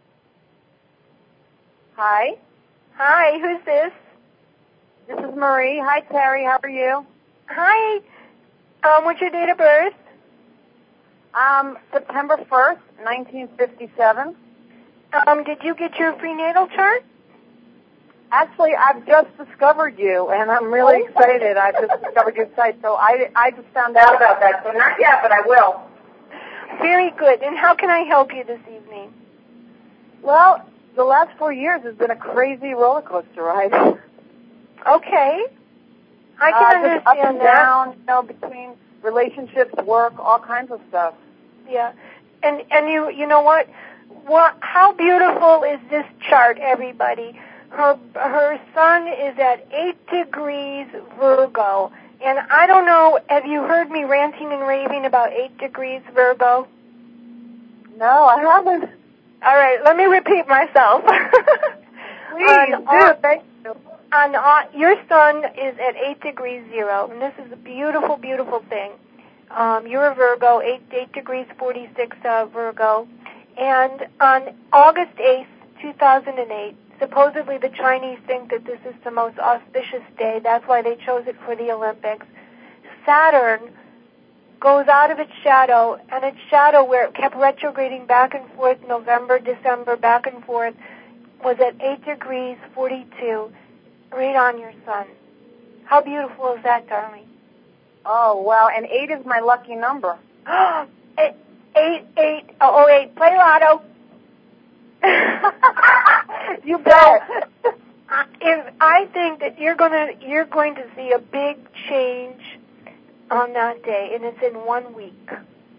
Hi. Hi, who's this? This is Marie. Hi, Terry. How are you? Hi. Um, what's your date of birth? Um, September first, nineteen fifty-seven. Um, did you get your prenatal chart? Actually, I've just discovered you, and I'm really Oh. excited. I've just discovered your site, so I, I just found out about that. So not yet, but I will. Very good. And how can I help you this evening? Well, the last four years has been a crazy roller coaster ride. Okay. I can uh, understand just up and that. down, you know, between relationships, work, all kinds of stuff. Yeah. And and you you know what? What how beautiful is this chart, everybody? Her her sun is at eight degrees Virgo. And I don't know, have you heard me ranting and raving about eight degrees Virgo? No, I haven't. All right, let me repeat myself. Please on, do. on, Thank you. On, on, your sun is at eight degrees zero, and this is a beautiful, beautiful thing. Um, you're a Virgo, eight, eight degrees forty-six uh, Virgo. And on August eighth, two thousand eight, supposedly the Chinese think that this is the most auspicious day. That's why they chose it for the Olympics. Saturn goes out of its shadow, and its shadow, where it kept retrograding back and forth, November, December, back and forth, was at eight degrees forty-two, right on your sun. How beautiful is that, darling? Oh, wow. And eight is my lucky number. eight, eight, eight, oh, oh, eight. Play Lotto. You bet. So, if I think that you're gonna, you're going to see a big change on that day, and it's in one week.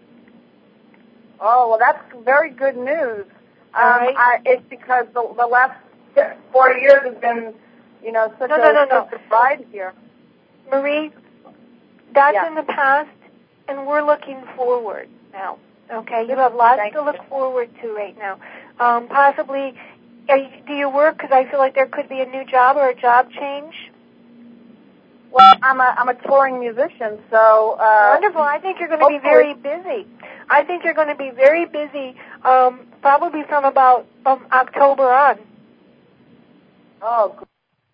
Oh, well, that's very good news. All um, right. I, it's because the, the last four years has been, you know, such no, a, no, no, no. such a ride here. Marie, that's yeah. in the past, and we're looking forward now. Okay, you have lots Thank to look you. forward to right now. Um, possibly, are you, do you work? Because I feel like there could be a new job or a job change. Well, I'm a I'm a touring musician, so uh, wonderful. I think you're going to be very busy. I think you're going to be very busy, um, probably from about um, October on. Oh, good.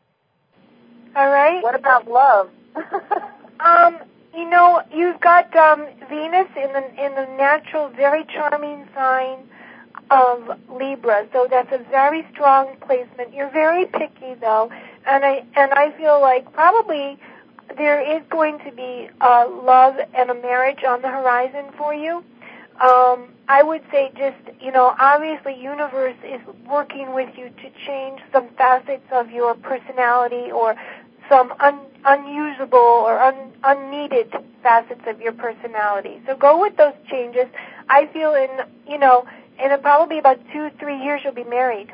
All right. What about love? um, you know, you've got um, Venus in the in the natural, very charming sign of Libra, so that's a very strong placement. You're very picky, though, and I and I feel like probably there is going to be uh, love and a marriage on the horizon for you. Um, I would say just, you know, obviously universe is working with you to change some facets of your personality or some un- unusable or un- unneeded facets of your personality. So go with those changes. I feel in, you know, in a, probably about two, three years you'll be married.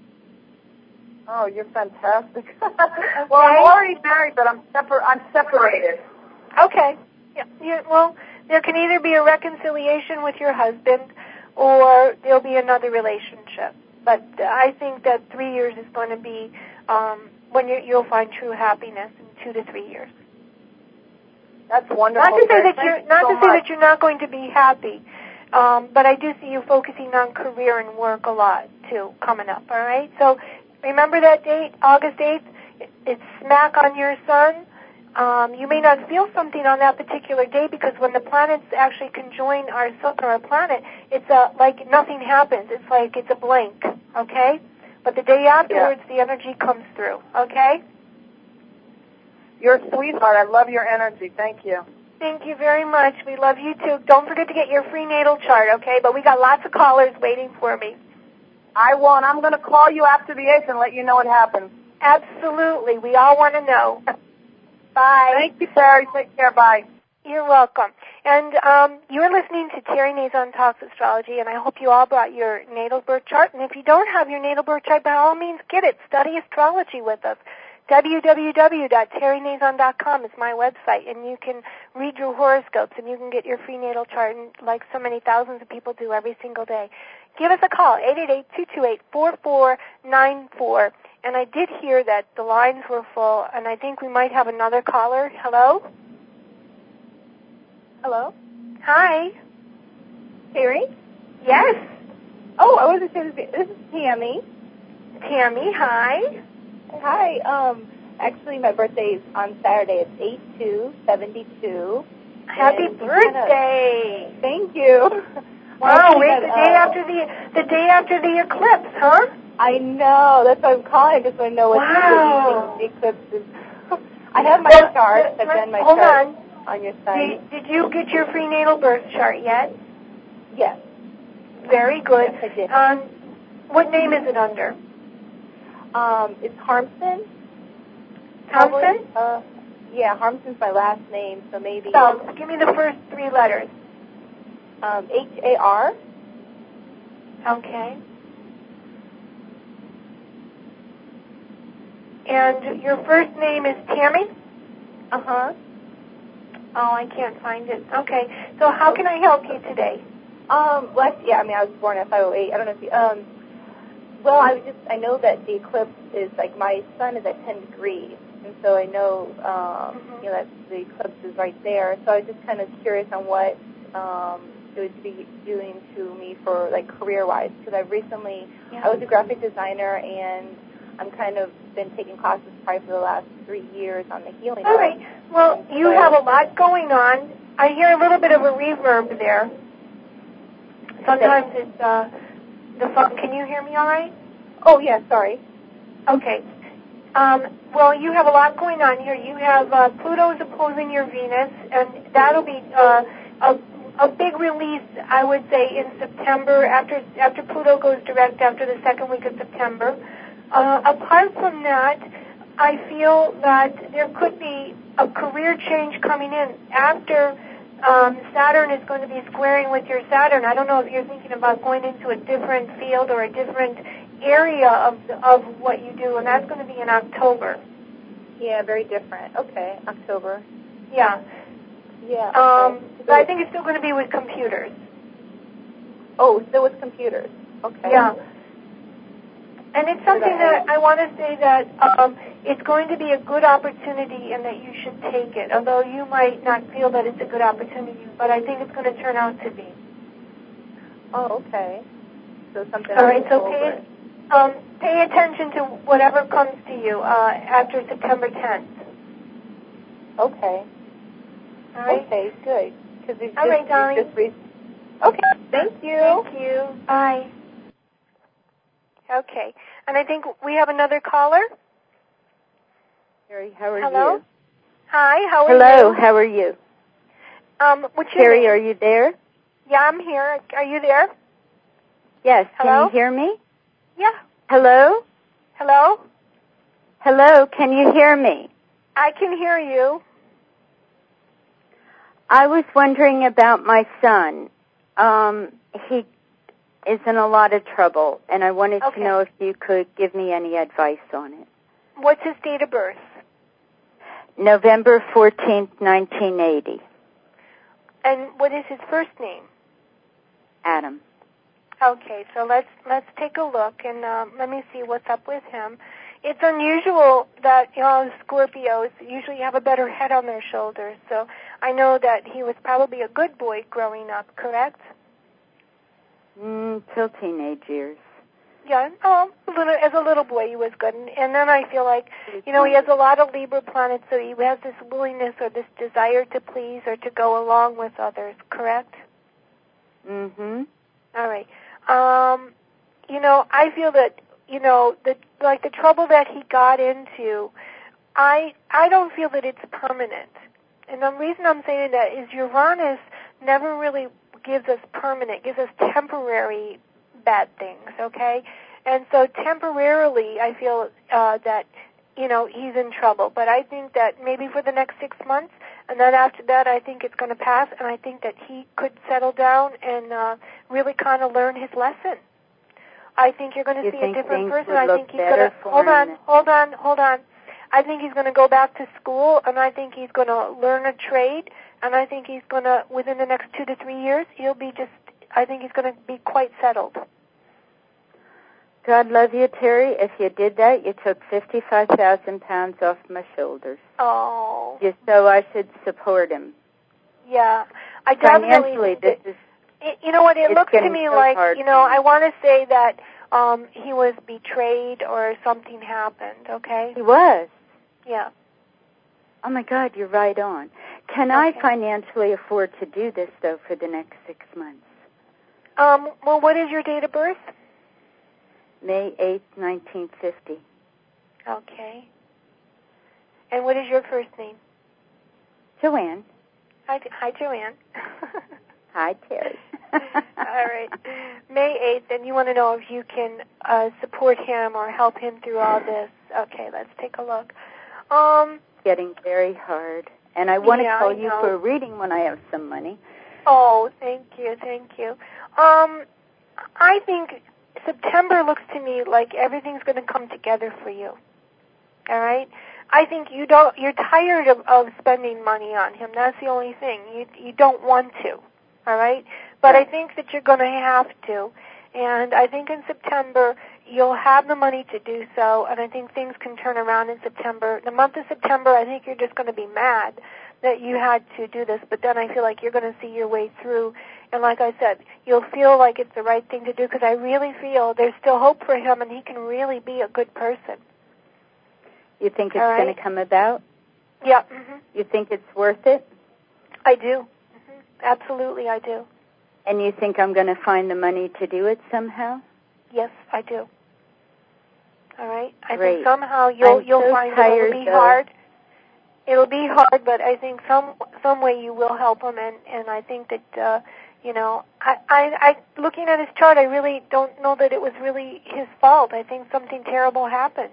Oh, you're fantastic. Well, I'm already married, but I'm separ- I'm separated. Okay. Yeah. Yeah, well, there can either be a reconciliation with your husband or there'll be another relationship. But I think that three years is going to be um, when you, you'll find true happiness in two to three years. That's wonderful. Not to say that Thank you're you not so to say much. that you're not going to be happy, um, but I do see you focusing on career and work a lot too coming up. All right. So remember that date, August eighth. It's smack on your sun. Um, you may not feel something on that particular day because when the planets actually conjoin our sun or our planet, it's a, like nothing happens. It's like it's a blank, okay? But the day afterwards, yeah. the energy comes through, okay? You're a sweetheart. I love your energy. Thank you. Thank you very much. We love you, too. Don't forget to get your free natal chart, okay? But we got lots of callers waiting for me. I won't. I'm going to call you after the eighth and let you know what happens. Absolutely. We all want to know. Bye. Thank you, Terry. Take care. Bye. You're welcome. And um, you're listening to Terry Nazon Talks Astrology, and I hope you all brought your natal birth chart. And if you don't have your natal birth chart, by all means, get it. Study astrology with us. w w w dot terry nazon dot com is my website, and you can read your horoscopes, and you can get your free natal chart, and like so many thousands of people do every single day. Give us a call, eight eight eight, two two eight, four four nine four. And I did hear that the lines were full, and I think we might have another caller. Hello? Hello? Hi. Terry? Yes. Oh, I wasn't sure. This is Tammy. Tammy, hi. Hi. Um, actually, my birthday is on Saturday. It's eight two seventy-two. Happy birthday. Kinda, thank you. Wow, wait, the day uh, after the the day after the eclipse, huh? I know. That's why I'm calling. I just want to know what wow. the eclipse is. I have my well, chart. I've done my hold chart on. on your site. Did, did you get your prenatal birth chart yet? Yes. Very good. Yes, I did. Um, what name is it under? Um, it's Harmson. Harmson? Uh, yeah, Harmson's my last name, so maybe. So, give me the first three letters. Um, H A R. Okay. And your first name is Tammy? Uh-huh. Oh, I can't find it. Okay. So how can I help you today? Um, well, actually, yeah, I mean, I was born at five oh eight. I don't know if you, um, well, I was just, I know that the eclipse is, like, my sun is at ten degrees, and so I know, um, mm-hmm. you know, that the eclipse is right there. So I was just kind of curious on what um, it would be doing to me for, like, career-wise, because I've recently, yeah. I was a graphic designer, and I'm kind of been taking classes probably for the last three years on the healing. All right. Well, you so, have a lot going on. I hear a little bit of a reverb there. Sometimes it's uh, the phone. Can you hear me all right? Oh, yeah, sorry. Okay. Um, well, you have a lot going on here. You have uh, Pluto's opposing your Venus, and that'll be uh, a, a big release, I would say, in September, after after Pluto goes direct after the second week of September. Uh, apart from that, I feel that there could be a career change coming in after um, Saturn is going to be squaring with your Saturn. I don't know if you're thinking about going into a different field or a different area of of what you do, and that's going to be in October. Yeah, very different. Okay, October. Yeah. Yeah. Okay. Um, but I think it's still going to be with computers. Oh, still with computers. Okay. Yeah. And it's something that I want to say that um, it's going to be a good opportunity and that you should take it, although you might not feel that it's a good opportunity, but I think it's going to turn out to be. Oh, okay. So something All right, so pay, um, pay attention to whatever comes to you uh, after September tenth. Okay. All right. Okay, good. Because it's All just, right, darling. Just re- okay, thank you. Thank you. Bye. Okay. And I think we have another caller. Terry, how are Hello? you? Hi, how are Hello, you? Hello, how are you? Um, what's your Terry, name? are you there? Yeah, I'm here. Are you there? Yes. Hello? Can you hear me? Yeah. Hello? Hello? Hello, can you hear me? I can hear you. I was wondering about my son. Um, he is in a lot of trouble, and I wanted okay. to know if you could give me any advice on it. What's his date of birth? November fourteenth, nineteen eighty. And what is his first name? Adam. Okay, so let's let's take a look, and um, let me see what's up with him. It's unusual that, you know, Scorpios usually have a better head on their shoulders, so I know that he was probably a good boy growing up, correct? Mm, till teenage years. Yeah, oh, a little, as a little boy he was good. And, and then I feel like, you know, he has a lot of Libra planets, so he has this willingness or this desire to please or to go along with others, correct? Mm-hmm. All right. Um, you know, I feel that, you know, the, like the trouble that he got into, I I don't feel that it's permanent. And the reason I'm saying that is Uranus never really gives us permanent, gives us temporary bad things, okay? And so temporarily I feel uh, that, you know, he's in trouble. But I think that maybe for the next six months, and then after that I think it's going to pass, and I think that he could settle down and uh, really kind of learn his lesson. I think you're going to you see think a different person. I think he's going to, hold on, hold on, hold on. I think he's going to go back to school, and I think he's going to learn a trade, and I think he's going to, within the next two to three years, he'll be just, I think he's going to be quite settled. God love you, Terry. If you did that, you took fifty-five thousand pounds off my shoulders. Oh. Just so I should support him. Yeah. I Financially, definitely, this is... It, you know what, it looks to me so like, hard you know, I want to say that um, he was betrayed or something happened, okay? He was? Yeah. Oh, my God, you're right on. Can okay. I financially afford to do this, though, for the next six months? Um. Well, what is your date of birth? May eighth, nineteen fifty. Okay. And what is your first name? Joanne. Hi, hi Joanne. Hi, Terry. All right. May eighth, and you want to know if you can uh, support him or help him through all this. Okay, let's take a look. Um, Getting very hard. And I want yeah, to call I you know. for a reading when I have some money. Oh, thank you, thank you. Um, I think September looks to me like everything's going to come together for you. All right? I think you don't. You're tired of, of spending money on him. That's the only thing. You you don't want to. All right? But right. I think that you're going to have to. And I think in September you'll have the money to do so, and I think things can turn around in September. The month of September, I think you're just going to be mad that you had to do this, but then I feel like you're going to see your way through. And like I said, you'll feel like it's the right thing to do because I really feel there's still hope for him, and he can really be a good person. You think it's right. going to come about? Yeah. Mm-hmm. You think it's worth it? I do. Mm-hmm. Absolutely, I do. And you think I'm going to find the money to do it somehow? Yes, I do. All right. I Great. think somehow you'll I'm you'll so find tired, it'll be though. hard. It'll be hard, but I think some some way you will help him, and and I think that uh, you know, I, I I looking at his chart, I really don't know that it was really his fault. I think something terrible happened.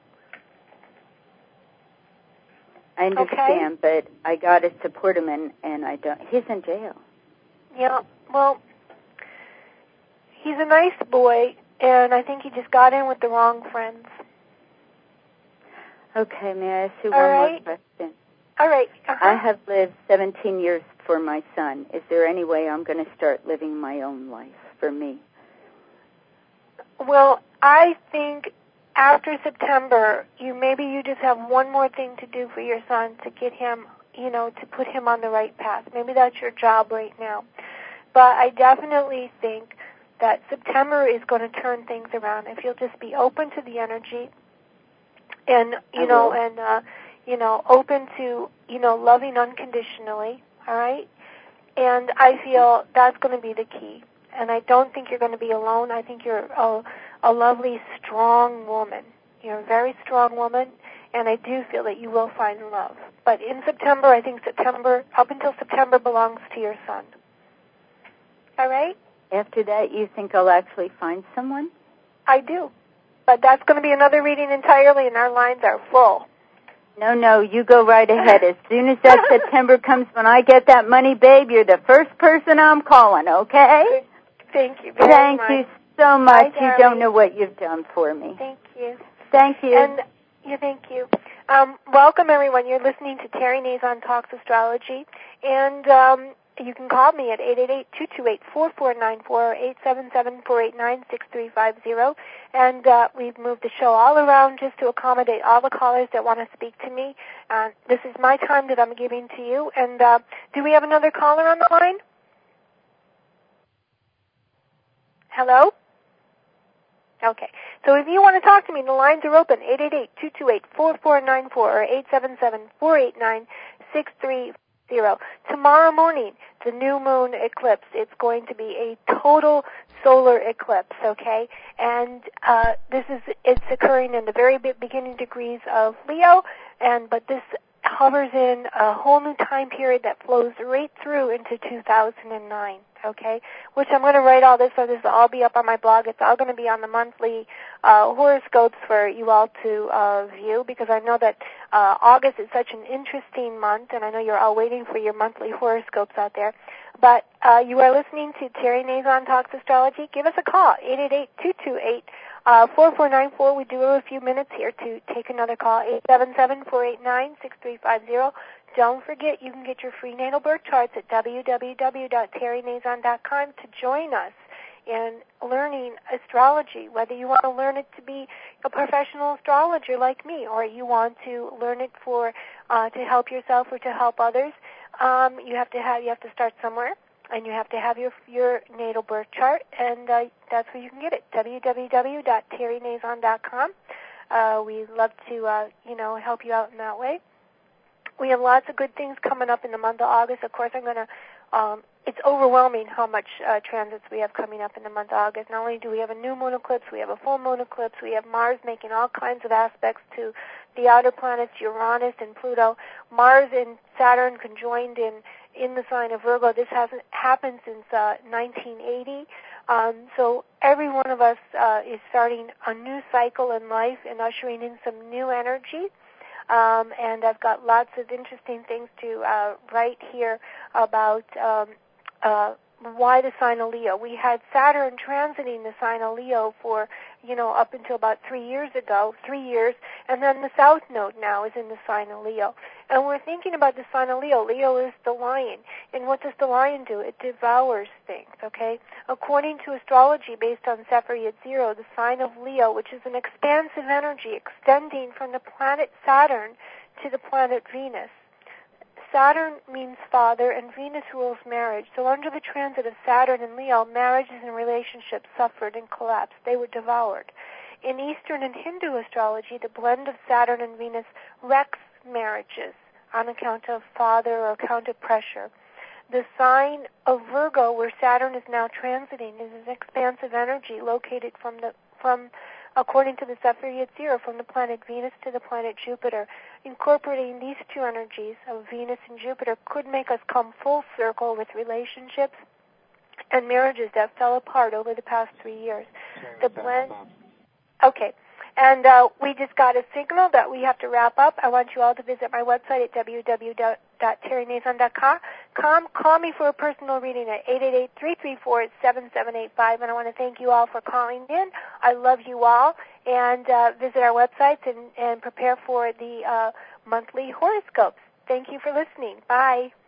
I understand, okay? But I got to support him, and and I don't. He's in jail. Yeah. Well, he's a nice boy, and I think he just got in with the wrong friends. Okay, may I ask you All one right. more question? All right. Uh-huh. I have lived seventeen years for my son. Is there any way I'm going to start living my own life for me? Well, I think after September, you maybe you just have one more thing to do for your son to get him, you know, to put him on the right path. Maybe that's your job right now. But I definitely think that September is going to turn things around. If you'll just be open to the energy and, you know, and, uh, you know, open to, you know, loving unconditionally, all right? And I feel that's going to be the key. And I don't think you're going to be alone. I think you're a, a lovely, strong woman. You're a very strong woman, and I do feel that you will find love. But in September, I think September, up until September, belongs to your son. All right? After that, you think I'll actually find someone? I do. But that's going to be another reading entirely, and our lines are full. No, no, you go right ahead. As soon as that September comes, when I get that money, babe, you're the first person I'm calling, okay? Thank you very Thank much. you so much. Bye, you don't know what you've done for me. Thank you. Thank you. And yeah, thank you. Um, welcome, everyone. You're listening to Terry Nazon Talks Astrology, and um, you can call me at eight eight eight, two two eight, four four nine four or eight seven seven, four eight nine, six three five zero. And uh, we've moved the show all around just to accommodate all the callers that want to speak to me. Uh, this is my time that I'm giving to you. And uh, do we have another caller on the line? Hello? Okay. So if you want to talk to me, the lines are open, eight eight eight, two two eight, four four nine four or eight seven seven, four eight nine, six three zero. Tomorrow morning, the new moon eclipse, it's going to be a total solar eclipse, okay? And uh, this is, it's occurring in the very beginning degrees of Leo, and but this hovers in a whole new time period that flows right through into two thousand nine, okay? Which I'm going to write all this, so this will all be up on my blog. It's all going to be on the monthly uh, horoscopes for you all to uh, view, because I know that uh, August is such an interesting month, and I know you're all waiting for your monthly horoscopes out there. But uh, you are listening to Terry Nazon Talks Astrology. Give us a call, eight eight eight, two two eight, four four nine four. We do have a few minutes here to take another call, eight seven seven, four eight nine, six three five zero. Don't forget, you can get your free natal birth charts at w w w dot terry nazon dot com to join us in learning astrology, whether you want to learn it to be a professional astrologer like me, or you want to learn it for uh, to help yourself or to help others. Um, you have to have you have to start somewhere, and you have to have your your natal birth chart, and uh, that's where you can get it. w w w dot terry nazon dot com. Uh, we'd love to uh, you know help you out in that way. We have lots of good things coming up in the month of August. Of course, I'm going to. Um, it's overwhelming how much uh, transits we have coming up in the month of August. Not only do we have a new moon eclipse, we have a full moon eclipse. We have Mars making all kinds of aspects to the outer planets, Uranus and Pluto. Mars and Saturn conjoined in in the sign of Virgo. This hasn't happened since uh, nineteen eighty. Um, so every one of us uh, is starting a new cycle in life and ushering in some new energy. Um, and I've got lots of interesting things to uh, write here about um, uh, why the sign of Leo. We had Saturn transiting the sign of Leo for, you know, up until about three years ago, three years, and then the South Node now is in the sign of Leo. And we're thinking about the sign of Leo. Leo is the lion. And what does the lion do? It devours things, okay? According to astrology based on Sefer Yetzirah, the sign of Leo, which is an expansive energy extending from the planet Saturn to the planet Venus. Saturn means father, and Venus rules marriage. So under the transit of Saturn and Leo, marriages and relationships suffered and collapsed. They were devoured. In Eastern and Hindu astrology, the blend of Saturn and Venus wrecks marriages on account of father or account of pressure. The sign of Virgo, where Saturn is now transiting, is an expansive energy located from the from according to the Sefer Yetzirah, from the planet Venus to the planet Jupiter. Incorporating these two energies of Venus and Jupiter could make us come full circle with relationships and marriages that fell apart over the past three years. The blend. Okay. And uh, we just got a signal that we have to wrap up. I want you all to visit my website at w w w dot terry nazon dot com. Call me for a personal reading at eight eight eight, three three four, seven seven eight five. And I want to thank you all for calling in. I love you all. And uh, visit our websites and, and prepare for the uh, monthly horoscopes. Thank you for listening. Bye.